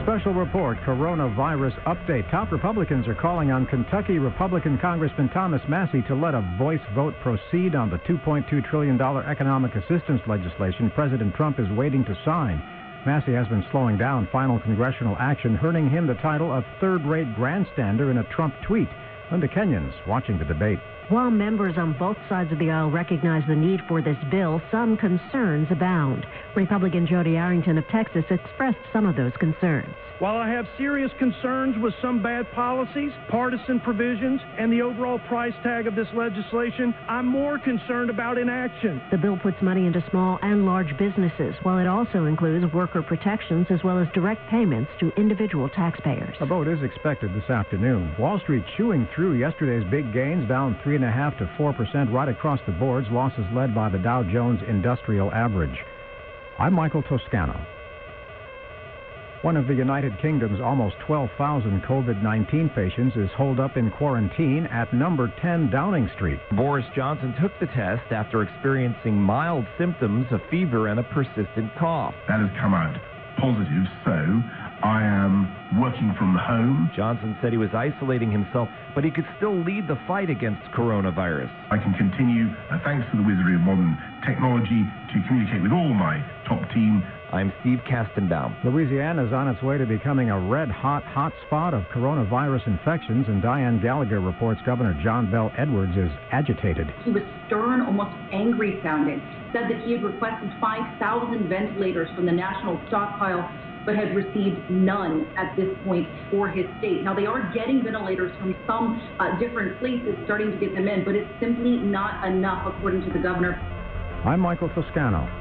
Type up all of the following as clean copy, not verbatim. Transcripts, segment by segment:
Special report, coronavirus update. Top Republicans are calling on Kentucky Republican Congressman Thomas Massie to let a voice vote proceed on the $2.2 trillion economic assistance legislation President Trump is waiting to sign. Massie has been slowing down final congressional action, earning him the title of third-rate grandstander in a Trump tweet. Linda Kenyon's watching the debate. While members on both sides of the aisle recognize the need for this bill, some concerns abound. Republican Jody Arrington of Texas expressed some of those concerns. While I have serious concerns with some bad policies, partisan provisions, and the overall price tag of this legislation, I'm more concerned about inaction. The bill puts money into small and large businesses, while it also includes worker protections as well as direct payments to individual taxpayers. A vote is expected this afternoon. Wall Street chewing through yesterday's big gains, down 3.5% to 4% right across the boards, losses led by the Dow Jones Industrial Average. I'm Michael Toscano. One of the United Kingdom's almost 12,000 COVID-19 patients is holed up in quarantine at number 10 Downing Street. Boris Johnson took the test after experiencing mild symptoms of fever and a persistent cough. That has come out positive, so I am working from home. Johnson said he was isolating himself, but he could still lead the fight against coronavirus. I can continue, thanks to the wizardry of modern technology, to communicate with all my top team. I'm Steve Kastenbaum. Louisiana is on its way to becoming a red-hot hotspot of coronavirus infections, and Diane Gallagher reports Governor John Bel Edwards is agitated. He was stern, almost angry sounding, said that he had requested 5,000 ventilators from the national stockpile, but had received none at this point for his state. Now, they are getting ventilators from some different places, starting to get them in, but it's simply not enough, according to the governor. I'm Michael Toscano.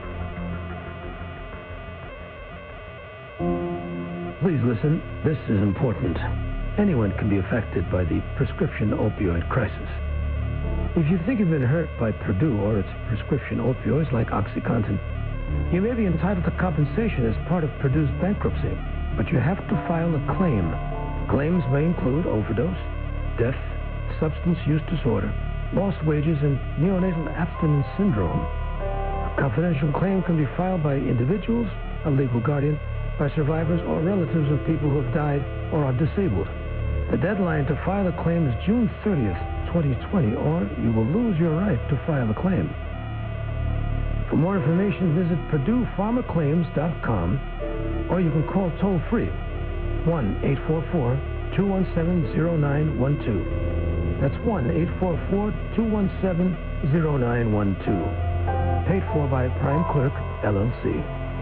Please listen, this is important. Anyone can be affected by the prescription opioid crisis. If you think you've been hurt by Purdue or its prescription opioids like OxyContin, you may be entitled to compensation as part of Purdue's bankruptcy, but you have to file a claim. Claims may include overdose, death, substance use disorder, lost wages, and neonatal abstinence syndrome. A confidential claim can be filed by individuals, a legal guardian, by survivors or relatives of people who have died or are disabled. The deadline to file a claim is June 30th, 2020, or you will lose your right to file a claim. For more information, visit PurduePharmaClaims.com, or you can call toll-free 1-844-217-0912. That's 1-844-217-0912. Paid for by Prime Clerk, LLC.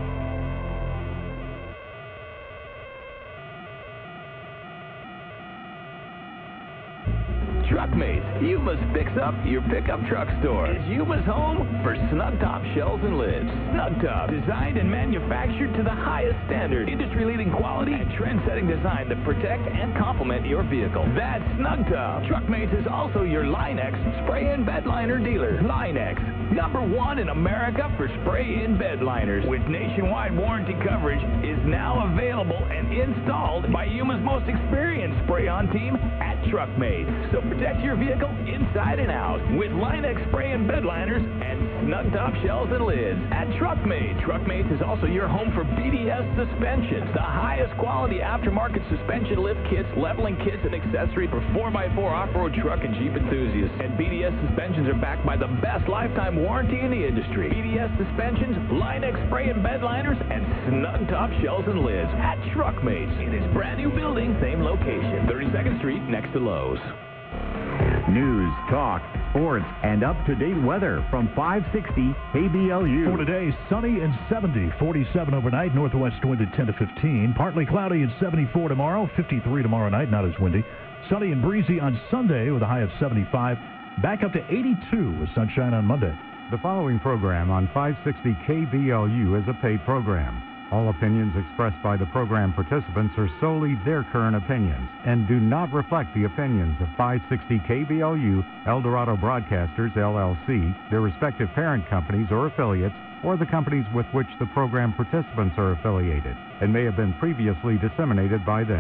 Truckmates, Yuma's Fix Up Your Pickup Truck Store. Is Yuma's home for snug top shells and lids. Snug Top, designed and manufactured to the highest standard. Industry-leading quality and trend-setting design that protect and complement your vehicle. That's Snug Top. Truckmates is also your Line-X spray-in bed liner dealer. Line-X, #1 in America for spray-in bed liners. With nationwide warranty coverage, is now available and installed by Yuma's most experienced spray-on team at Truckmates. So protect your vehicle inside and out with Line-X spray and bed liners and snug top shells and lids at Truckmates. Truckmates is also your home for BDS suspensions, the highest quality aftermarket suspension lift kits, leveling kits, and accessories for 4x4 off-road truck and Jeep enthusiasts. And BDS suspensions are backed by the best lifetime warranty in the industry. BDS suspensions, Line-X spray and bed liners, and snug top shells and lids at Truckmates in its brand new building, same location, 32nd Street next to Lowe's. News, talk, sports, and up-to-date weather from 560 KBLU. For today, sunny and 70, 47 overnight, northwest wind at 10 to 15. Partly cloudy and 74 tomorrow, 53 tomorrow night, not as windy. Sunny and breezy on Sunday with a high of 75. Back up to 82 with sunshine on Monday. The following program on 560 KBLU is a paid program. All opinions expressed by the program participants are solely their current opinions and do not reflect the opinions of 560 KBLU, El Dorado Broadcasters, LLC, their respective parent companies or affiliates, or the companies with which the program participants are affiliated, and may have been previously disseminated by them.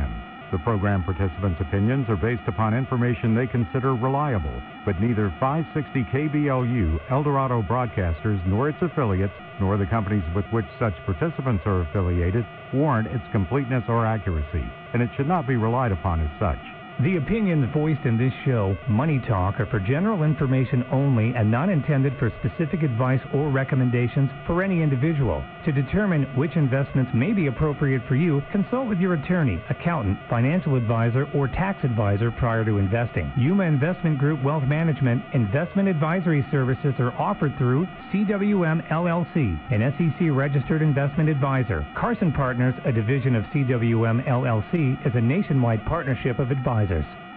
The program participants' opinions are based upon information they consider reliable, but neither 560 KBLU, Eldorado Broadcasters, nor its affiliates, nor the companies with which such participants are affiliated, warrant its completeness or accuracy, and it should not be relied upon as such. The opinions voiced in this show, Money Talk, are for general information only and not intended for specific advice or recommendations for any individual. To determine which investments may be appropriate for you, consult with your attorney, accountant, financial advisor, or tax advisor prior to investing. Yuma Investment Group Wealth Management investment advisory services are offered through CWM LLC, an SEC-registered investment advisor. Carson Partners, a division of CWM LLC, is a nationwide partnership of advisors.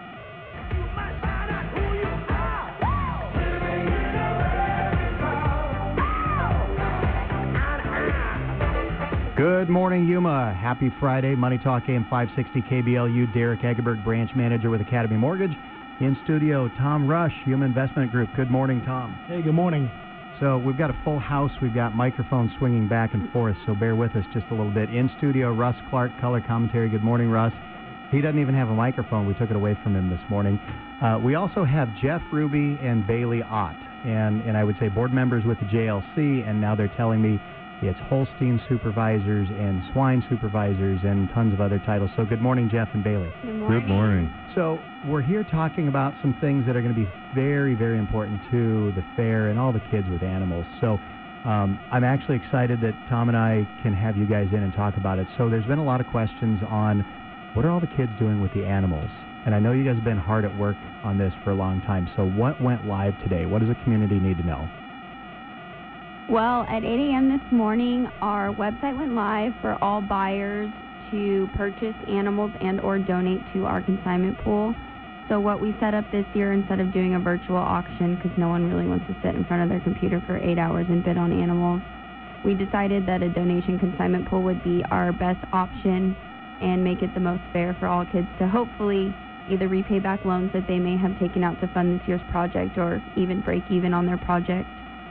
Good morning, Yuma. Happy Friday. Money Talk AM 560 KBLU. Derek Egerberg, branch manager with Academy Mortgage. In studio, Tom Rush, Yuma Investment Group. Good morning, Tom. Hey, good morning. So we've got a full house. We've got microphones swinging back and forth, so bear with us just a little bit. In studio, Russ Clark, color commentary. Good morning, Russ. He doesn't even have a microphone. We took it away from him this morning. We also have Jeff Ruby and Bailey Ott, and I would say board members with the JLC, and now they're telling me it's Holstein supervisors and swine supervisors and tons of other titles. So good morning, Jeff and Bailey. Good morning. Good morning. So we're here talking about some things that are going to be very, very important to the fair and all the kids with animals. So I'm actually excited that Tom and I can have you guys in and talk about it. So there's been a lot of questions on what are all the kids doing with the animals? And I know you guys have been hard at work on this for a long time. So what went live today? What does the community need to know? Well, at 8 a.m. this morning, our website went live for all buyers to purchase animals and or donate to our consignment pool. So what we set up this year, instead of doing a virtual auction, because no one really wants to sit in front of their computer for 8 hours and bid on animals, we decided that a donation consignment pool would be our best option and make it the most fair for all kids to hopefully either repay back loans that they may have taken out to fund this year's project or even break even on their project.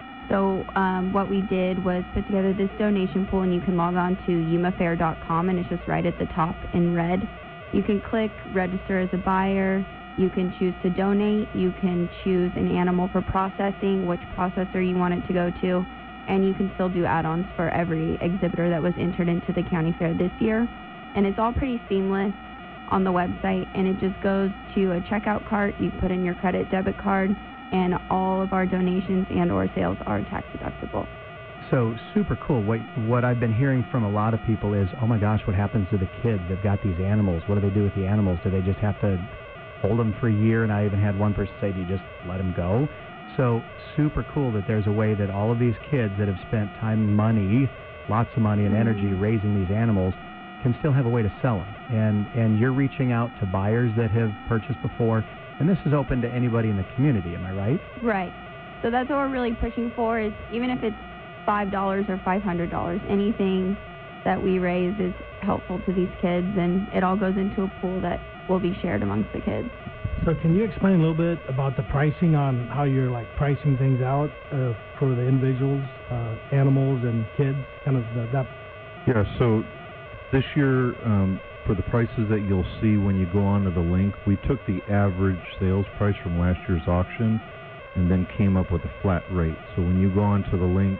So what we did was put together this donation pool, and you can log on to yumafair.com, and it's just right at the top in red. You can click register as a buyer. You can choose to donate. You can choose an animal for processing, which processor you want it to go to, and you can still do add-ons for every exhibitor that was entered into the county fair this year. And it's all pretty seamless on the website, and it just goes to a checkout cart. You put in your credit debit card, and all of our donations and or sales are tax deductible. So super cool. What I've been hearing from a lot of people is, oh my gosh, what happens to the kids? They've got these animals. What do they do with the animals? Do they just have to hold them for a year? And I even had one person say, do you just let them go? So super cool that there's a way that all of these kids that have spent time and money, lots of money and energy raising these animals, can still have a way to sell them. And you're reaching out to buyers that have purchased before, and this is open to anybody in the community, am I right? Right. So that's what we're really pushing for, is even if it's $5 or $500, anything that we raise is helpful to these kids, and it all goes into a pool that will be shared amongst the kids. So can you explain a little bit about the pricing on how you're pricing things out for the individuals, animals and kids, kind of that? Yeah, so this year, for the prices that you'll see when you go onto the link, we took the average sales price from last year's auction and then came up with a flat rate. So when you go onto the link,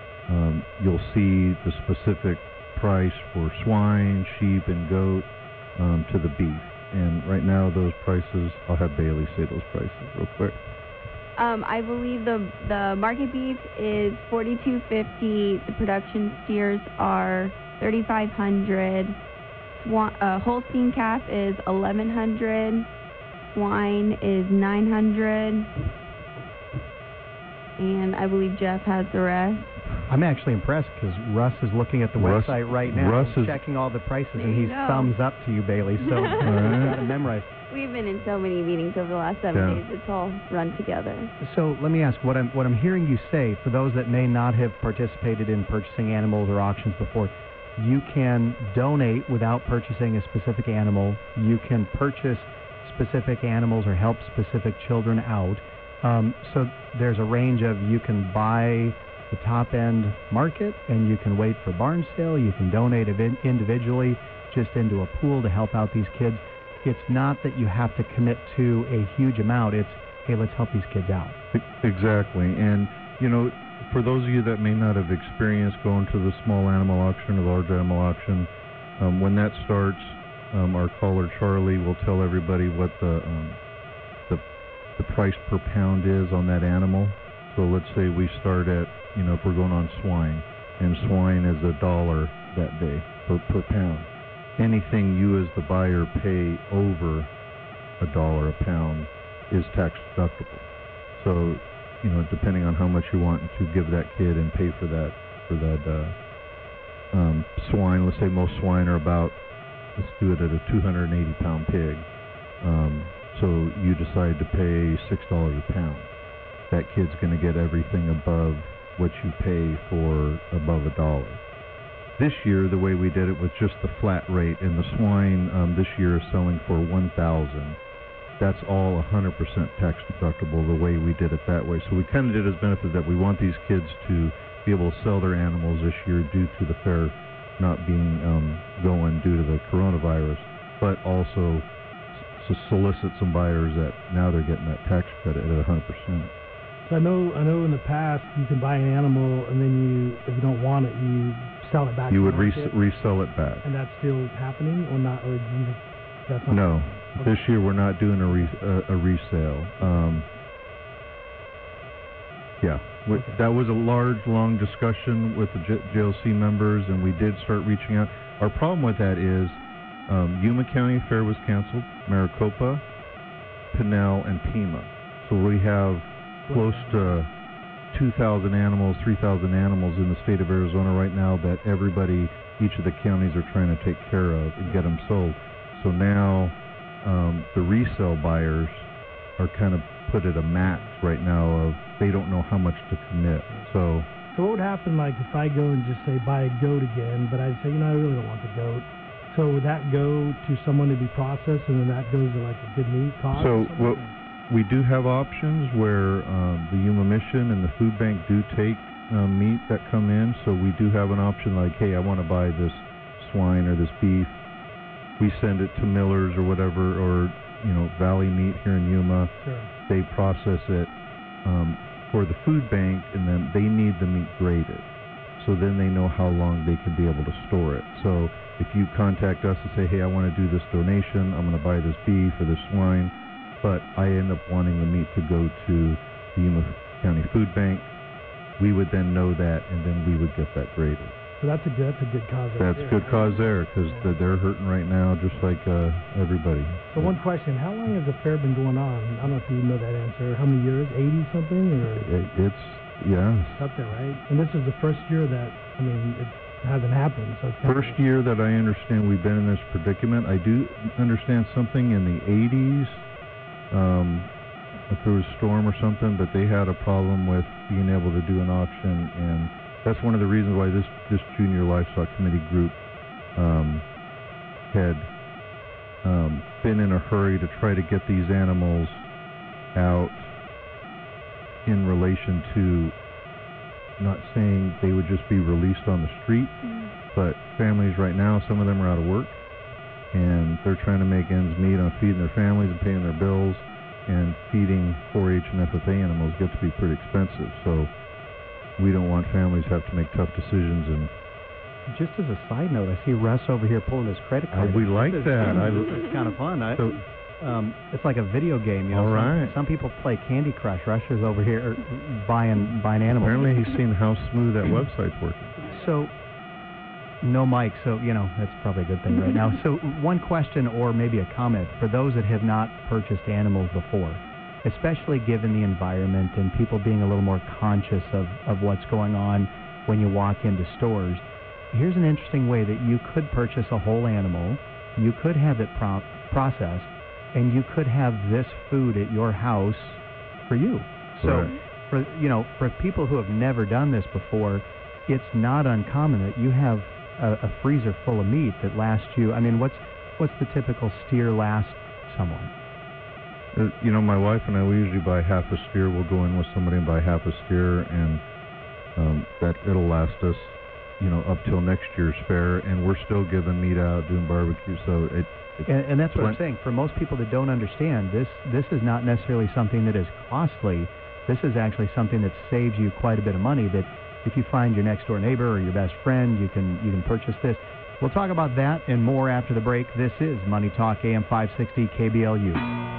you'll see the specific price for swine, sheep, and goat to the beef. And right now, those prices, I'll have Bailey say those prices real quick. I believe the market beef is $42.50. The production steers are $3,500. Holstein calf is $1,100. Swine is $900. And I believe Jeff has the rest. I'm actually impressed because Russ is looking at the website right now, checking all the prices, and he's thumbs up to you, Bailey. So you've got to memorize. We've been in so many meetings over the last 7 days. It's all run together. So let me ask, what I'm hearing you say, for those that may not have participated in purchasing animals or auctions before, you can donate without purchasing a specific animal. You can purchase specific animals or help specific children out. So there's a range of, you can buy the top-end market, and you can wait for barn sale. You can donate individually just into a pool to help out these kids. It's not that you have to commit to a huge amount. It's, hey, let's help these kids out. Exactly. And, you know, for those of you that may not have experienced going to the small animal auction or large animal auction, when that starts, our caller Charlie will tell everybody what the price per pound is on that animal. So let's say we start at, you know, if we're going on swine, and swine is $1 that day per pound. Anything you as the buyer pay over $1 a pound is tax deductible. So, you know, depending on how much you want to give that kid and pay for that swine, let's say most swine are about, let's do it at a 280-pound pig. So you decide to pay $6 a pound. That kid's going to get everything above what you pay for above $1. This year, the way we did it was just the flat rate, and the swine this year is selling for $1,000. That's all 100% tax deductible the way we did it that way. So we kind of did as benefit that we want these kids to be able to sell their animals this year due to the fair not being going due to the coronavirus, but also to solicit some buyers that now they're getting that tax credit at 100%. So I know in the past you can buy an animal and then if you don't want it, you sell it back. You would resell it back. And that's still happening or not? Or that's not no. Okay. This year we're not doing a resale. Yeah. Okay. That was a large, long discussion with the JLC members, and we did start reaching out. Our problem with that is Yuma County Fair was canceled, Maricopa, Pinal, and Pima. So we have close to 2,000 animals, 3,000 animals in the state of Arizona right now that everybody, each of the counties are trying to take care of and get them sold. So now the resale buyers are kind of put at a max right now of they don't know how much to commit. So what would happen like if I go and just say buy a goat again, but I say, I really don't want the goat. So would that go to someone to be processed, and then that goes to like a good meat cost? So we do have options where the Yuma Mission and the food bank do take meat that come in. So we do have an option like, hey, I want to buy this swine or this beef. We send it to Miller's or whatever, or Valley Meat here in Yuma. Sure. They process it for the food bank, and then they need the meat graded. So then they know how long they can be able to store it. So if you contact us and say, hey, I want to do this donation, I'm going to buy this beef or this swine, but I end up wanting the meat to go to the Yuma County Food Bank, we would then know that, and then we would get that graded. So that's a good cause. That's a good cause there, because they're hurting right now, just like everybody. So one question: how long has the fair been going on? I don't know if you know that answer. How many years? 80 something, or it's up there, right? And this is the first year that it hasn't happened. So it's first year that I understand we've been in this predicament. I do understand something in the 80s. If there was a storm or something, but they had a problem with being able to do an auction, and that's one of the reasons why this Junior Livestock Committee group had been in a hurry to try to get these animals out in relation to not saying they would just be released on the street, but families right now, some of them are out of work, and they're trying to make ends meet on feeding their families and paying their bills, and feeding 4-H and FFA animals gets to be pretty expensive. So we don't want families to have to make tough decisions. And just as a side note, I see Russ over here pulling his credit card. We like that. It's kind of fun. It's like a video game. All right. Some people play Candy Crush. Russia's over here buying animals. Apparently he's seen how smooth that website's working. So, no mic, so, that's probably a good thing right now. So one question or maybe a comment for those that have not purchased animals before, especially given the environment and people being a little more conscious of what's going on when you walk into stores. Here's an interesting way that you could purchase a whole animal, you could have it processed, and you could have this food at your house for you. So, for people who have never done this before, it's not uncommon that you have a freezer full of meat that lasts you. What's the typical steer last someone? My wife and I, we usually buy half a steer. We'll go in with somebody and buy half a steer, and that it'll last us up till next year's fair, and we're still giving meat out, doing barbecue. So and that's what I'm saying. For most people that don't understand, this is not necessarily something that is costly. This is actually something that saves you quite a bit of money. That if you find your next door neighbor or your best friend, you can purchase this. We'll talk about that and more after the break. This is Money Talk AM 560 KBLU.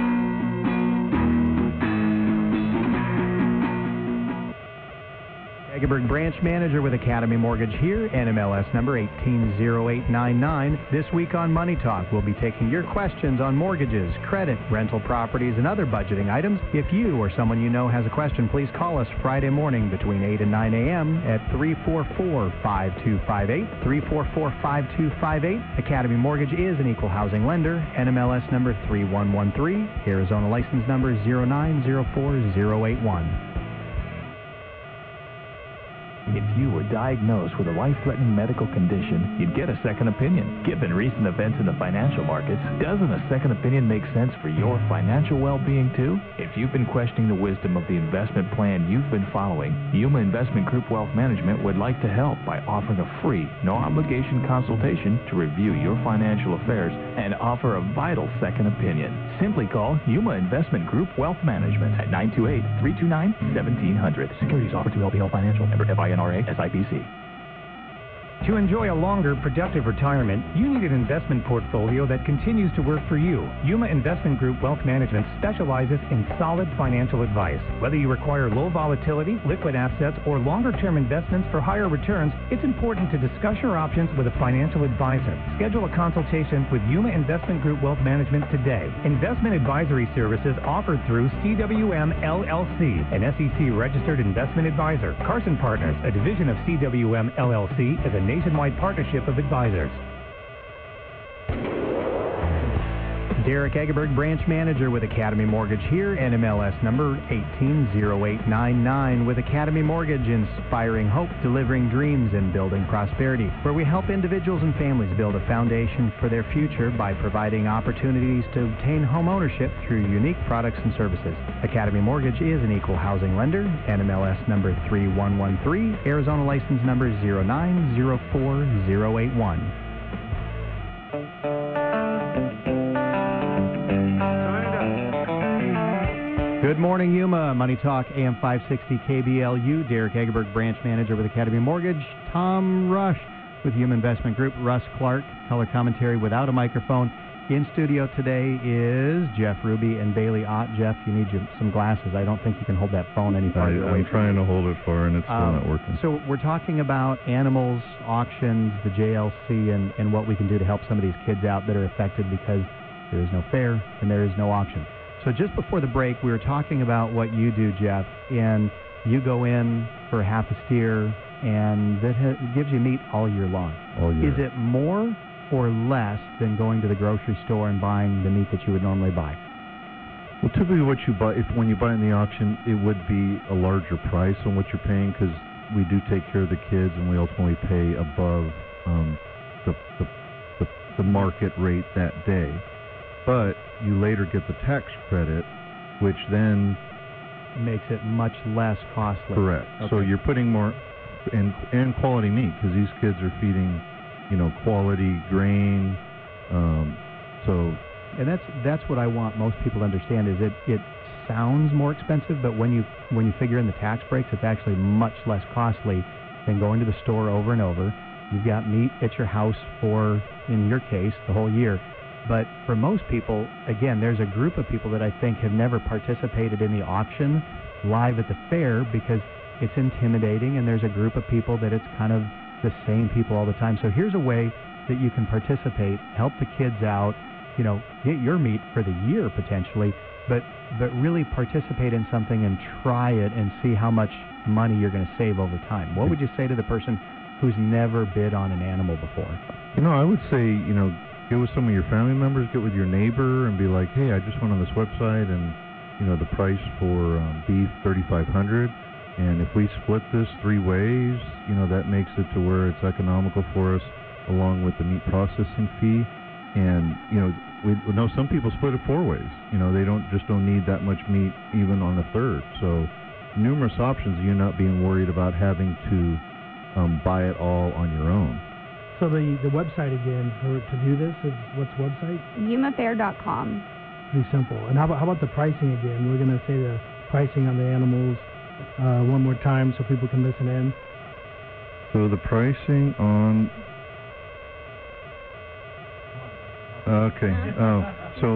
Egerberg branch manager with Academy Mortgage here, NMLS number 180899. This week on Money Talk, we'll be taking your questions on mortgages, credit, rental properties, and other budgeting items. If you or someone you know has a question, please call us Friday morning between 8 and 9 a.m. at 344-5258, 344-5258. Academy Mortgage is an equal housing lender, NMLS number 3113, Arizona license number 0904081. If you were diagnosed with a life-threatening medical condition, you'd get a second opinion. Given recent events in the financial markets, doesn't a second opinion make sense for your financial well-being too? If you've been questioning the wisdom of the investment plan you've been following, Yuma Investment Group Wealth Management would like to help by offering a free, no-obligation consultation to review your financial affairs and offer a vital second opinion. Simply call Yuma Investment Group Wealth Management at 928-329-1700. Securities offered to LPL Financial, member FINRA, SIPC. To enjoy a longer, productive retirement, you need an investment portfolio that continues to work for you. Yuma Investment Group Wealth Management specializes in solid financial advice. Whether you require low volatility, liquid assets, or longer-term investments for higher returns, it's important to discuss your options with a financial advisor. Schedule a consultation with Yuma Investment Group Wealth Management today. Investment advisory services offered through CWM LLC, an SEC-registered investment advisor. Carson Partners, a division of CWM LLC, is a nationwide partnership of advisors. Derek Egerberg, branch manager with Academy Mortgage here, NMLS number 180899. With Academy Mortgage, inspiring hope, delivering dreams, and building prosperity, where we help individuals and families build a foundation for their future by providing opportunities to obtain home ownership through unique products and services. Academy Mortgage is an equal housing lender, NMLS number 3113, Arizona license number 0904081. Good morning, Yuma. Money Talk, AM 560 KBLU. Derek Egerberg, branch manager with Academy Mortgage. Tom Rush with Yuma Investment Group. Russ Clark, color commentary without a microphone. In studio today is Jeff Ruby and Bailey Ott. Jeff, you need some glasses. I don't think you can hold that phone any farther away. I'm trying to hold it far, and it's still not working. So we're talking about animals, auctions, the JLC, and what we can do to help some of these kids out that are affected because there is no fair and there is no auction. So just before the break, we were talking about what you do, Jeff, and you go in for half a steer, and that gives you meat all year long. All year. Is it more or less than going to the grocery store and buying the meat that you would normally buy? Well, typically what you buy, when you buy in the auction, it would be a larger price on what you're paying because we do take care of the kids, and we ultimately pay above the market rate that day. But you later get the tax credit, which then makes it much less costly. Correct. Okay. So you're putting more and quality meat because these kids are feeding, quality grain. And that's what I want most people to understand is it sounds more expensive, but when you figure in the tax breaks, it's actually much less costly than going to the store over and over. You've got meat at your house for, in your case, the whole year. But for most people, again, there's a group of people that I think have never participated in the auction live at the fair because it's intimidating, and there's a group of people that it's kind of the same people all the time. So here's a way that you can participate, help the kids out, get your meat for the year potentially, but really participate in something and try it and see how much money you're going to save over time. What would you say to the person who's never bid on an animal before? I would say, get with some of your family members, get with your neighbor, and be like, hey, I just went on this website, and the price for beef $3,500, and if we split this 3 ways, that makes it to where it's economical for us, along with the meat processing fee. And we know some people split it 4 ways. They don't need that much meat even on a third. So numerous options. You're not being worried about having to buy it all on your own. So the website again to do this is what's the website? yumafair.com. Pretty simple. And how about the pricing again? We're going to say the pricing on the animals one more time so people can listen in. So the pricing on... Okay. So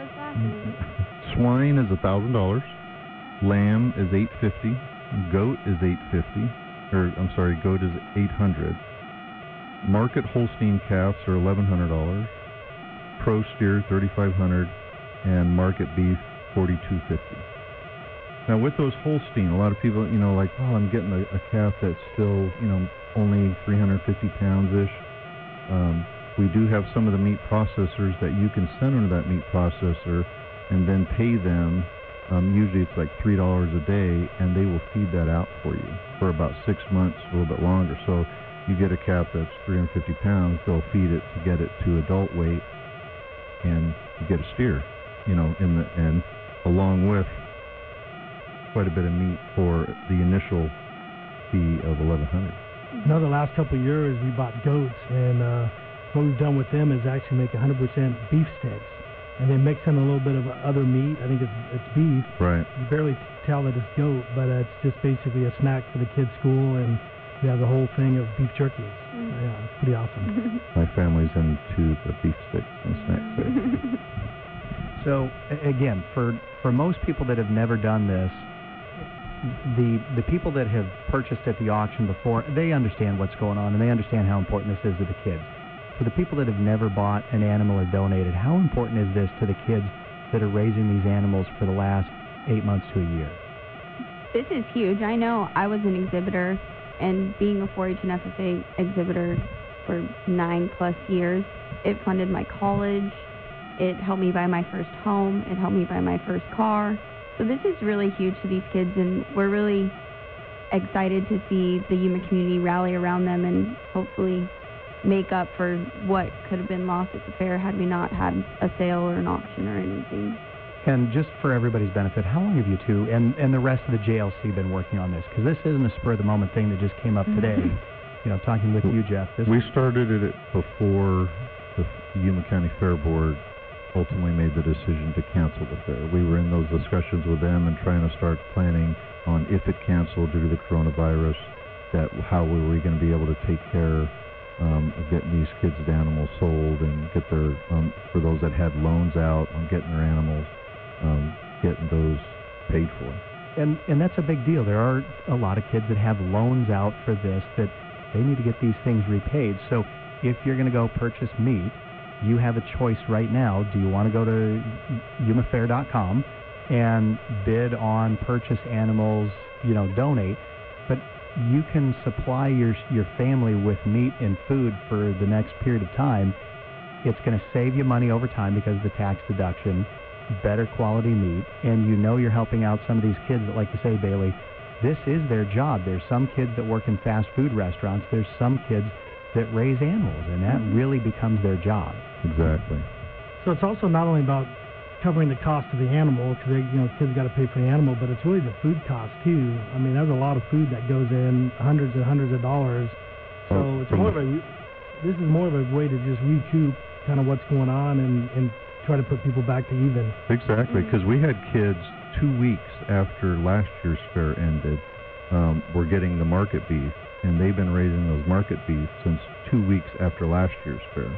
swine is $1,000. Lamb is $850. Goat is $850. Goat is $800. Market Holstein calves are $1,100. Pro steer $3,500. And market beef $4,250. Now with those Holstein, a lot of people, like, oh, I'm getting a calf that's still, only 350 pounds-ish. We do have some of the meat processors that you can send them to that meat processor and then pay them. Usually it's like $3 a day, and they will feed that out for you for about 6 months, a little bit longer. So you get a calf that's 350 pounds, they'll feed it to get it to adult weight, and you get a steer, in the end, along with quite a bit of meat for the initial fee of $1,100. The last couple of years we bought goats, and what we've done with them is actually make 100% beef sticks, and then mix in a little bit of other meat. I think it's beef. Right. You barely tell that it's goat, but it's just basically a snack for the kids' school, and we have the whole thing of beef jerkies. Yeah, it's pretty awesome. My family's into the beef sticks and snacks there. So again, for most people that have never done this, the people that have purchased at the auction before, they understand what's going on, and they understand how important this is to the kids. For the people that have never bought an animal or donated, how important is this to the kids that are raising these animals for the last 8 months to a year? This is huge. I know I was an exhibitor, and being a 4-H and FFA exhibitor for 9+ years, it funded my college. It helped me buy my first home. It helped me buy my first car. So this is really huge to these kids, and we're really excited to see the Yuma community rally around them and hopefully make up for what could have been lost at the fair had we not had a sale or an auction or anything. And just for everybody's benefit, how long have you two and the rest of the JLC been working on this? Because this isn't a spur-of-the-moment thing that just came up today. Talking with you, Jeff. We started it before the Yuma County Fair Board ultimately made the decision to cancel the fair. We were in those discussions with them and trying to start planning on if it canceled due to the coronavirus, how were we going to be able to take care of getting these kids' animals sold and get their, for those that had loans out on getting their animals, getting those paid for. And that's a big deal. There are a lot of kids that have loans out for this that they need to get these things repaid. So if you're going to go purchase meat, you have a choice right now. Do you want to go to yumafair.com and bid on purchase animals, donate? But you can supply your family with meat and food for the next period of time. It's going to save you money over time because of the tax deduction, better quality meat, and you're helping out some of these kids that, like you say, Bailey, this is their job. There's some kids that work in fast food restaurants. There's some kids that raise animals, and that really becomes their job. Exactly. So it's also not only about covering the cost of the animal, because kids got to pay for the animal, but it's really the food cost too. I mean, there's a lot of food that goes in, hundreds and hundreds of dollars. So it's this is more of a way to just recoup kind of what's going on and try to put people back to even. Exactly, because we had kids 2 weeks after last year's fair ended, were getting the market beef, and they've been raising those market beef since 2 weeks after last year's fair.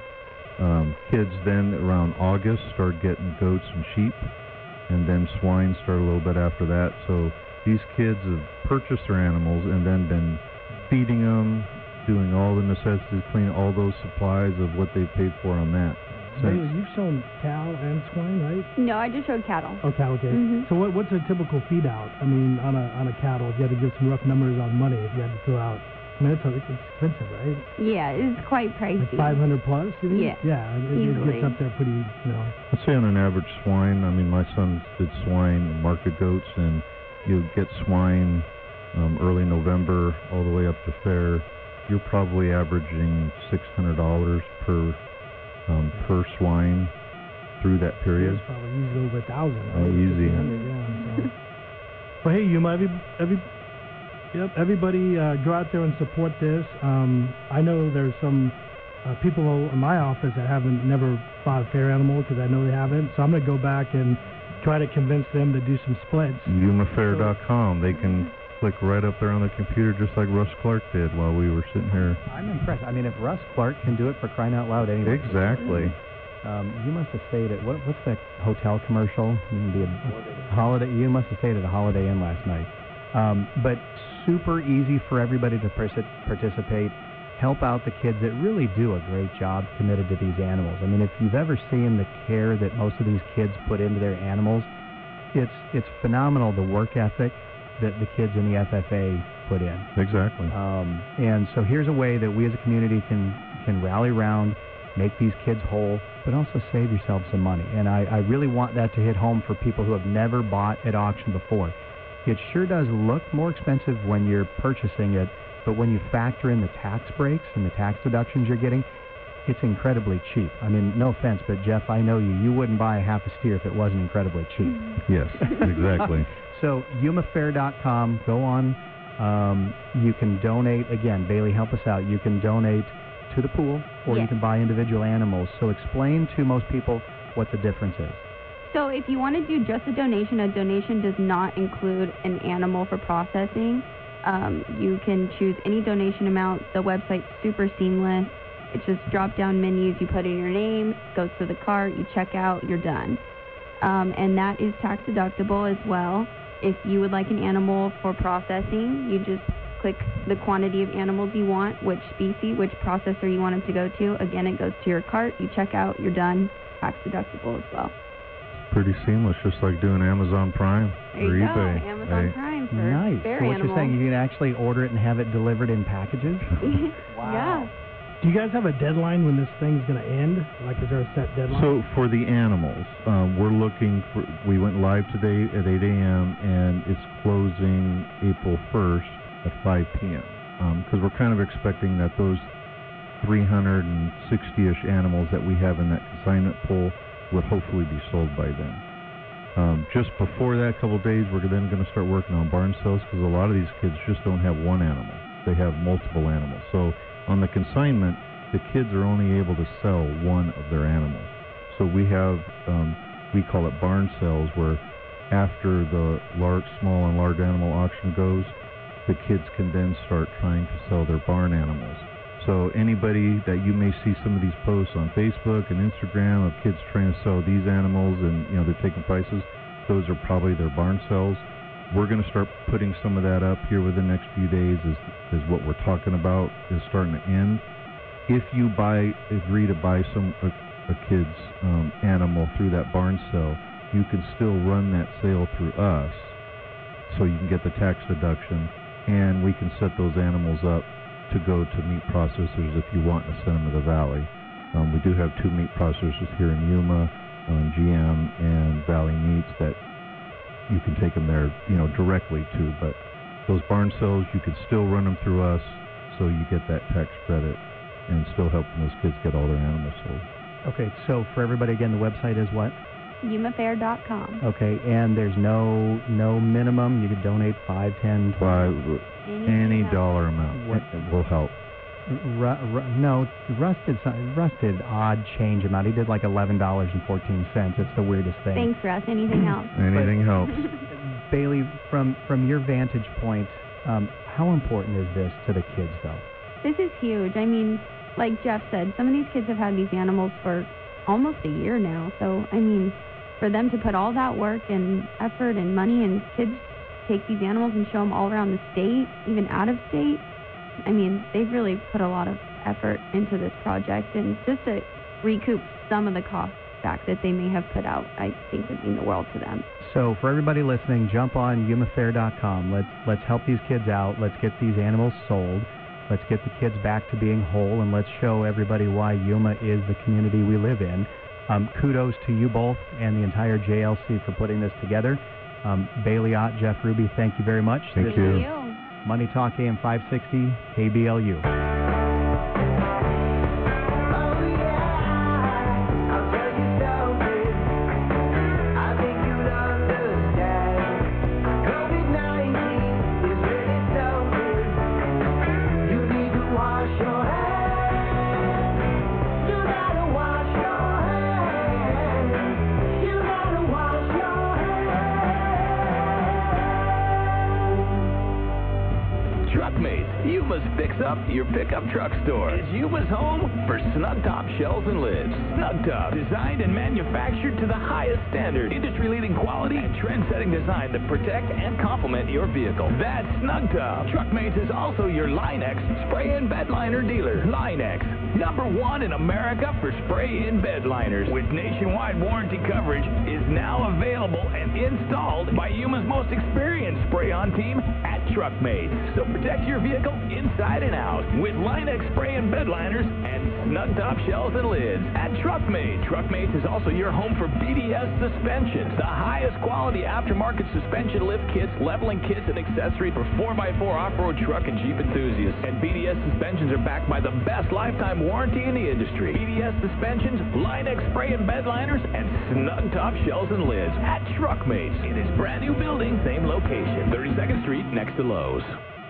Kids then around August started getting goats and sheep, and then swine started a little bit after that. So these kids have purchased their animals and then been feeding them, doing all the necessities, cleaning all those supplies of what they paid for on that. Bailey, you've shown cow and swine, right? No, I just showed cattle. Oh, cattle, okay. Mm-hmm. So what's a typical feed out? I mean, on a cattle, if you had to give some rough numbers on money, if you had to throw out. I mean, it's expensive, right? Yeah, it's quite pricey. Like 500 plus, you think? Yeah, it gets up there pretty, I'd say on an average swine, I mean, my son did swine, market goats, and you get swine early November all the way up to fair. You're probably averaging $600 per swine through that period. It's probably usually over 1,000. Right? Easy. Yeah. So. Well, hey, Yuma, Yep, everybody go out there and support this. I know there's some people in my office that haven't never bought a fair animal because I know they haven't. So I'm going to go back and try to convince them to do some splits. UmaFair.com. They can click right up there on their computer just like Russ Clark did while we were sitting here. I'm impressed. I mean, if Russ Clark can do it, for crying out loud, anyway. Exactly. You must have stayed at, what's that hotel commercial? Holiday. You must have stayed at a Holiday Inn last night. But super easy for everybody to participate. Help out the kids that really do a great job committed to these animals. I mean, if you've ever seen the care that most of these kids put into their animals, it's phenomenal, the work ethic that the kids in the FFA put in. Exactly. And so here's a way that we as a community can rally around, make these kids whole, but also save yourself some money. And I really want that to hit home for people who have never bought at auction before. It sure does look more expensive when you're purchasing it, but when you factor in the tax breaks and the tax deductions you're getting, it's incredibly cheap. I mean, no offense, but Jeff, I know you. You wouldn't buy a half a steer if it wasn't incredibly cheap. Yes, exactly. So, UmaFair.com, go on. You can donate. Again, Bailey, help us out. You can donate to the pool, or you can buy individual animals. So explain to most people what the difference is. So if you want to do just a donation does not include an animal for processing. You can choose any donation amount. The website's super seamless. It's just drop-down menus. You put in your name, goes to the cart, you check out, you're done. And that is tax deductible as well. If you would like an animal for processing, you just click the quantity of animals you want, which species, which processor you want them to go to. Again, it goes to your cart, you check out, you're done. Tax deductible as well. Pretty seamless, just like doing Amazon Prime There or you eBay. go, Amazon Prime for Nice. fair So what animal. you're saying, you can actually order it and have it delivered in packages? Wow. Yeah. Do you guys have a deadline when this thing's going to end? Like, is there a set deadline? So for the animals, we're looking for, we went live today at 8 a.m. and it's closing April 1st at 5 p.m. Because we're kind of expecting that those 360-ish animals that we have in that consignment pool would hopefully be sold by then. Just before that, couple of days, we're then going to start working on barn sales because a lot of these kids just don't have one animal. They have multiple animals. So on the consignment, the kids are only able to sell one of their animals. So we have, we call it barn sales, where after the small and large animal auction goes, the kids can then start trying to sell their barn animals. So anybody that you may see some of these posts on Facebook and Instagram of kids trying to sell these animals and, you know, they're taking prices, those are probably their barn sales. We're going to start putting some of that up here within the next few days is what we're talking about is starting to end. If you agree to buy a kid's animal through that barn sale, you can still run that sale through us so you can get the tax deduction, and we can set those animals up to go to meat processors if you want to send them to the valley. We do have 2 meat processors here in Yuma, GM and Valley Meats, that you can take them there, you know, directly to. But those barn sales, you can still run them through us, so you get that tax credit and still helping those kids get all their animals sold. Okay, so for everybody, again, the website is what? UmaFair.com. Okay, and there's no minimum. You could donate 5, 10, 20. Any dollar amount will help. No, Russ did odd change amount. He did like $11.14. It's the weirdest thing. Thanks, Russ. Anything else? Anything helps. Bailey, from your vantage point, how important is this to the kids, though? This is huge. I mean, like Jeff said, some of these kids have had these animals for almost a year now. So, I mean, for them to put all that work and effort and money, and kids take these animals and show them all around the state, even out of state, I mean, they've really put a lot of effort into this project, and just to recoup some of the costs back that they may have put out, I think would mean the world to them. So for everybody listening, jump on UmaFair.com. Let's help these kids out. Let's get these animals sold. Let's get the kids back to being whole, and let's show everybody why Yuma is the community we live in. Kudos to you both and the entire JLC for putting this together. Bailey Ott, Jeff Ruby, thank you very much. Thank you. Money Talk AM 560, KBLU. COVID-19 is really something. Yuma's Fix Up Your Pickup Truck Store is Yuma's home for snug top shells and lids. Snug Top, designed and manufactured to the highest standard. Industry-leading quality and trend-setting design that protect and complement your vehicle. That's Snug Top. Truckmates is also your Line-X spray-in bed liner dealer. Line-X, #1 in America for spray-in bed liners, with nationwide warranty coverage, is now available and installed by Yuma's most experienced spray-on team at Truckmates. So protect your vehicle inside and out with Line-X spray-in bed liners and Snug Top shells and lids at Truckmates. Truckmates is also your home for BDS suspensions, the highest quality aftermarket suspension lift kits, leveling kits, and accessories for 4x4 off-road truck and Jeep enthusiasts. And BDS suspensions are backed by the best lifetime warranty in the industry. BDS suspensions, Line-X spray and bed liners, and Snug Top shells and lids at Truckmates in its brand new building, same location, 32nd Street next to Lowe's.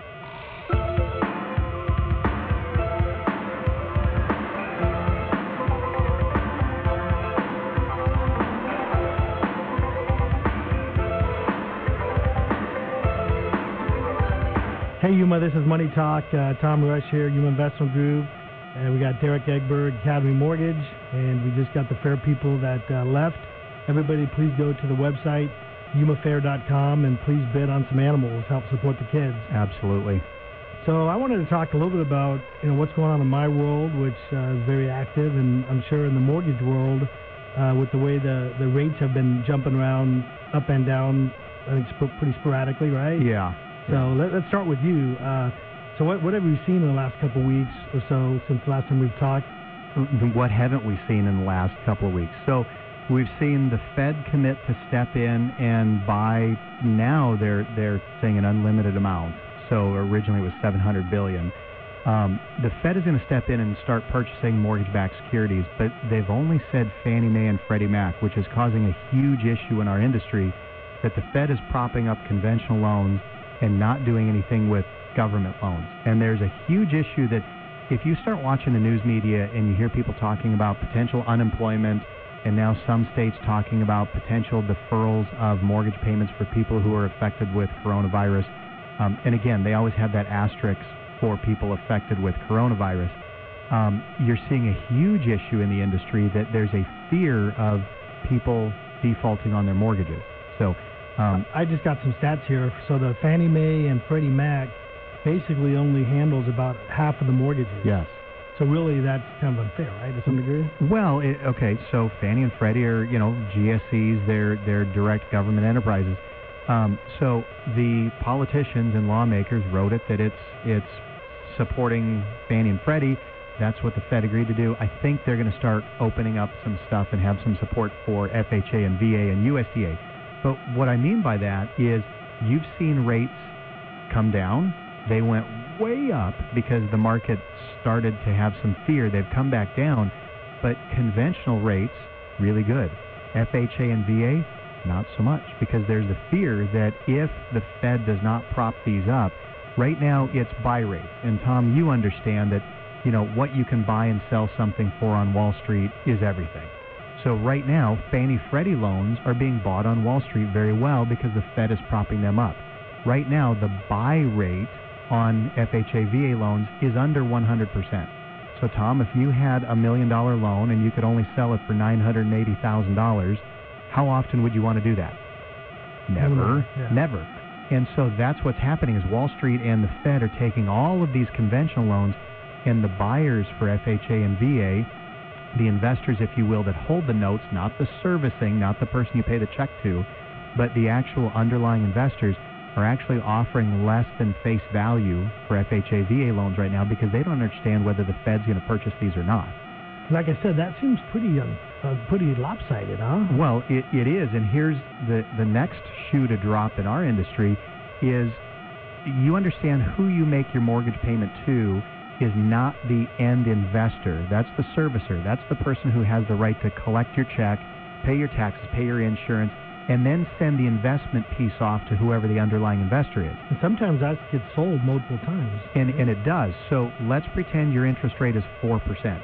Hey, Yuma, this is Money Talk. Tom Rush here, Yuma Investment Group. And we got Derek Egberg, Academy Mortgage. And we just got the fair people that left. Everybody, please go to the website, yumafair.com, and please bid on some animals, help support the kids. Absolutely. So I wanted to talk a little bit about what's going on in my world, which is very active, and I'm sure in the mortgage world, with the way the rates have been jumping around up and down, I think pretty sporadically, right? Yeah. So let's start with you. So what have you seen in the last couple of weeks or so since the last time we've talked? What haven't we seen in the last couple of weeks? So we've seen the Fed commit to step in and buy. Now they're saying an unlimited amount. So originally it was $700 billion. The Fed is going to step in and start purchasing mortgage-backed securities, but they've only said Fannie Mae and Freddie Mac, which is causing a huge issue in our industry, that the Fed is propping up conventional loans and not doing anything with government loans. And there's a huge issue that if you start watching the news media and you hear people talking about potential unemployment, and now some states talking about potential deferrals of mortgage payments for people who are affected with coronavirus, and again, they always have that asterisk for people affected with coronavirus, you're seeing a huge issue in the industry that there's a fear of people defaulting on their mortgages. So I just got some stats here. So the Fannie Mae and Freddie Mac basically only handles about half of the mortgages. Yes. So really that's kind of unfair, right, to some degree? Well, okay, so Fannie and Freddie are, GSEs, they're direct government enterprises. So the politicians and lawmakers wrote it that it's supporting Fannie and Freddie. That's what the Fed agreed to do. I think they're going to start opening up some stuff and have some support for FHA and VA and USDA. But what I mean by that is you've seen rates come down. They went way up because the market started to have some fear. They've come back down. But conventional rates, really good. FHA and VA, not so much, because there's the fear that if the Fed does not prop these up, right now it's buy rate. And Tom, you understand that, what you can buy and sell something for on Wall Street is everything. So right now, Fannie Freddie loans are being bought on Wall Street very well because the Fed is propping them up. Right now, the buy rate on FHA VA loans is under 100%. So Tom, if you had $1 million loan and you could only sell it for $980,000, how often would you want to do that? Never. Yeah. Never. And so that's what's happening is Wall Street and the Fed are taking all of these conventional loans, and the buyers for FHA and VA, the investors, if you will, that hold the notes, not the servicing, not the person you pay the check to, but the actual underlying investors are actually offering less than face value for FHA VA loans right now because they don't understand whether the Fed's going to purchase these or not. Like I said, that seems pretty lopsided, huh? Well, it is, and here's the next shoe to drop in our industry is you understand who you make your mortgage payment to is not the end investor. That's the servicer. That's the person who has the right to collect your check, pay your taxes, pay your insurance, and then send the investment piece off to whoever the underlying investor is. And sometimes that gets sold multiple times. And it does. So let's pretend your interest rate is 4%.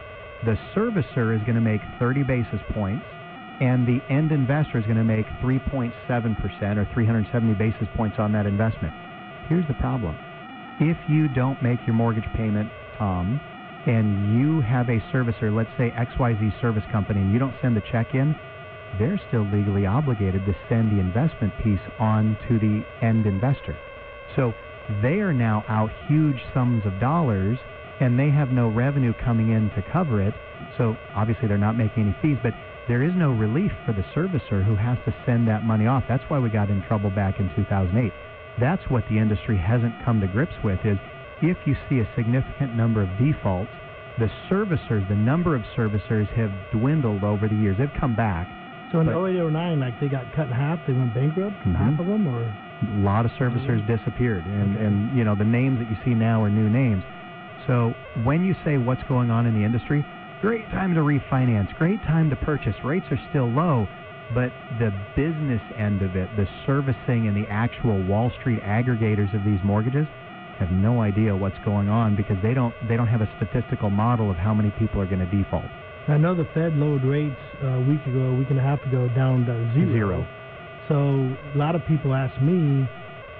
The servicer is going to make 30 basis points, and the end investor is going to make 3.7% or 370 basis points on that investment. Here's the problem. if you don't make your mortgage payment, Tom, and you have a servicer, let's say XYZ Service Company, and you don't send the check in, they're still legally obligated to send the investment piece on to the end investor. So they are now out huge sums of dollars, and they have no revenue coming in to cover it. So obviously they're not making any fees, but there is no relief for the servicer who has to send that money off. That's why we got in trouble back in 2008. That's what the industry hasn't come to grips with, is if you see a significant number of defaults, the servicers, the number of servicers have dwindled over the years. They've come back. So in 0809, like they got cut in half, they went bankrupt, half of them, or? A lot of servicers disappeared, and you know, the names that you see now are new names. So when you say what's going on in the industry, great time to refinance, great time to purchase, rates are still low, but the business end of it, the servicing and the actual Wall Street aggregators of these mortgages have no idea what's going on, because they don't have a statistical model of how many people are going to default. I know the Fed lowered rates a week and a half ago down to zero. So a lot of people asked me,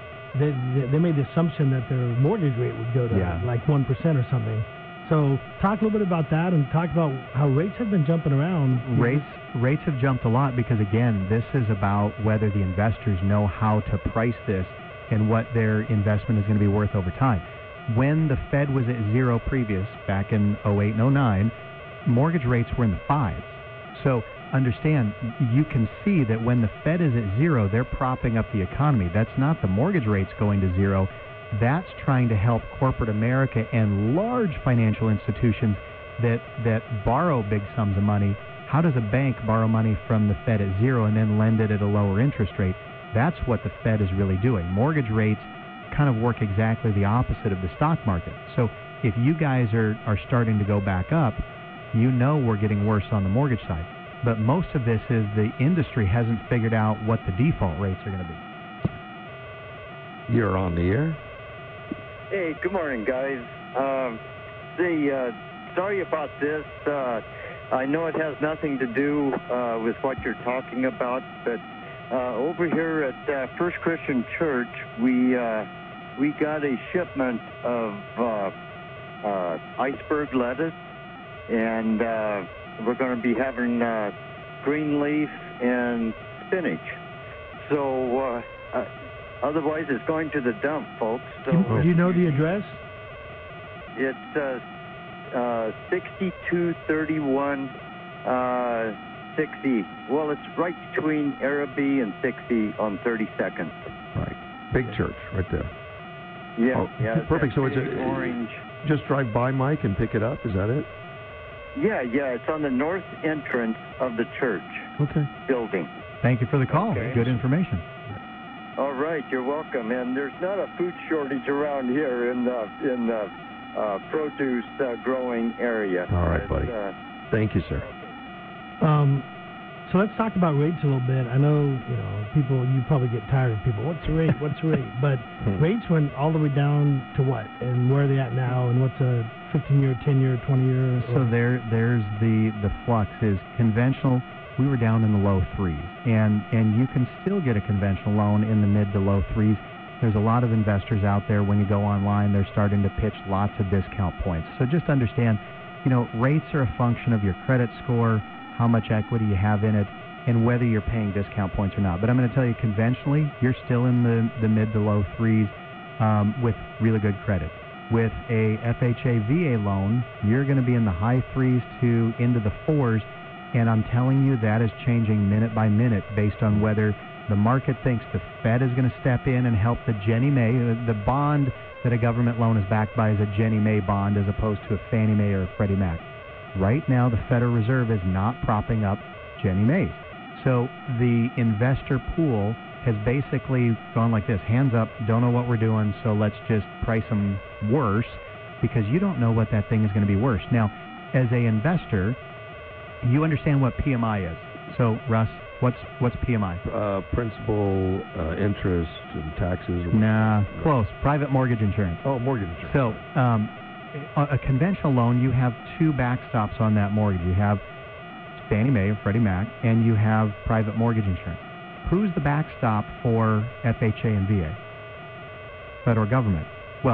they made the assumption that their mortgage rate would go to like 1% or something. So talk a little bit about that, and talk about how rates have been jumping around. Rates have jumped a lot because, again, this is about whether the investors know how to price this and what their investment is going to be worth over time. When the Fed was at zero previous, back in 08 and 09, mortgage rates were in the 5s. So understand, you can see that when the Fed is at zero, they're propping up the economy. That's not the mortgage rates going to zero. That's trying to help corporate America and large financial institutions that borrow big sums of money. How does a bank borrow money from the Fed at zero and then lend it at a lower interest rate? That's what the Fed is really doing. Mortgage rates kind of work exactly the opposite of the stock market. So if you guys are starting to go back up, you know we're getting worse on the mortgage side. But most of this is the industry hasn't figured out what the default rates are going to be. You're on the air. Hey, good morning, guys. Sorry about this. I know it has nothing to do with what you're talking about, but over here at First Christian Church, we got a shipment of iceberg lettuce, and we're going to be having green leaf and spinach. So otherwise, it's going to the dump, folks. So do you know the address? It's 6231 6E. Well, it's right between Araby and 6E on 32nd. Right. Big church right there. Yeah, yeah. Perfect. So it's orange. Just drive by, Mike, and pick it up. Is that it? Yeah. It's on the north entrance of the church building. Thank you for the call. Okay. Good information. All right, you're welcome. And there's not a food shortage around here in the produce growing area. All right, buddy. Thank you, sir. So let's talk about rates a little bit. I know, people, you probably get tired of people. What's the rate? What's the rate? But rates went all the way down to what? And where are they at now? And what's a 15-year, 10-year, 20-year? So there's the flux is conventional. We were down in the low 3s. And you can still get a conventional loan in the mid to low 3s. There's a lot of investors out there. When you go online, they're starting to pitch lots of discount points. So just understand, rates are a function of your credit score, how much equity you have in it, and whether you're paying discount points or not. But I'm going to tell you, conventionally, you're still in the mid to low 3s with really good credit. With a FHA VA loan, you're going to be in the high 3s to into the 4s, and I'm telling you that is changing minute by minute based on whether the market thinks the Fed is going to step in and help the Ginnie Mae. The bond that a government loan is backed by is a Ginnie Mae bond as opposed to a Fannie Mae or a Freddie Mac. Right now, the Federal Reserve is not propping up Ginnie Mae's. So the investor pool has basically gone like this: hands up, don't know what we're doing, so let's just price them worse, because you don't know what that thing is going to be worse. Now, as an investor, you understand what PMI is. So, Russ, what's PMI? Principal, interest, and taxes. Nah, close. Private mortgage insurance. Oh, mortgage insurance. So, a conventional loan, you have two backstops on that mortgage. You have Fannie Mae or Freddie Mac, and you have private mortgage insurance. Who's the backstop for FHA and VA? Federal government. Well,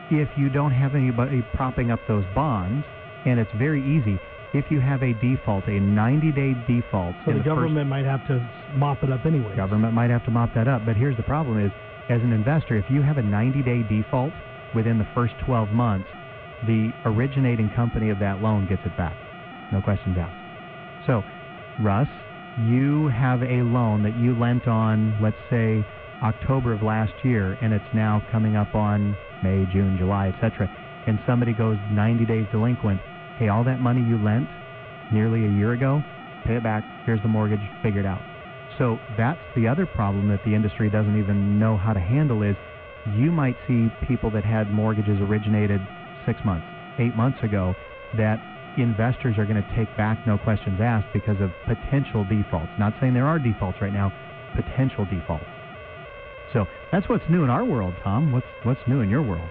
if you don't have anybody propping up those bonds, and it's very easy, if you have a default, a 90-day default. So the government might have to mop it up anyway. Government might have to mop that up. But here's the problem is, as an investor, if you have a 90-day default within the first 12 months, the originating company of that loan gets it back. No questions asked. So, Russ, you have a loan that you lent on, let's say, October of last year, and it's now coming up on May, June, July, etc., and somebody goes 90 days delinquent. Hey, all that money you lent nearly a year ago, pay it back. Here's the mortgage. Figure it out. So that's the other problem that the industry doesn't even know how to handle is you might see people that had mortgages originated 6 months, 8 months ago that investors are going to take back, no questions asked, because of potential defaults. Not saying there are defaults right now, potential defaults. So that's what's new in our world, Tom. What's new in your world?